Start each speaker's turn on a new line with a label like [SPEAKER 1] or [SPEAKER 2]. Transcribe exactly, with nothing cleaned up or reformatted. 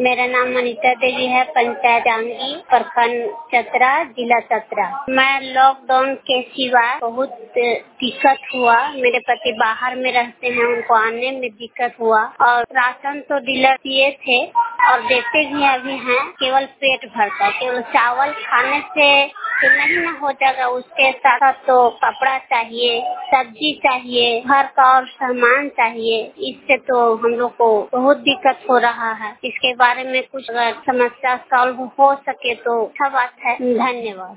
[SPEAKER 1] मेरा नाम अनीता देवी है, पंचायत जांगी, प्रखंड चतरा, जिला चतरा। मैं लॉकडाउन के सिवा बहुत दिक्कत हुआ। मेरे पति बाहर में रहते हैं, उनको आने में दिक्कत हुआ और राशन तो डीलर दिए थे और देते भी अभी हैं। केवल पेट भरता है, केवल चावल खाने से तो नहीं न हो जाएगा, उसके साथ साथ तो कपड़ा चाहिए, सब्जी चाहिए, घर का और सामान चाहिए। इससे तो हम लोग को बहुत दिक्कत हो रहा है। इसके बारे में कुछ अगर समस्या सॉल्व हो सके तो अच्छा बात है। धन्यवाद।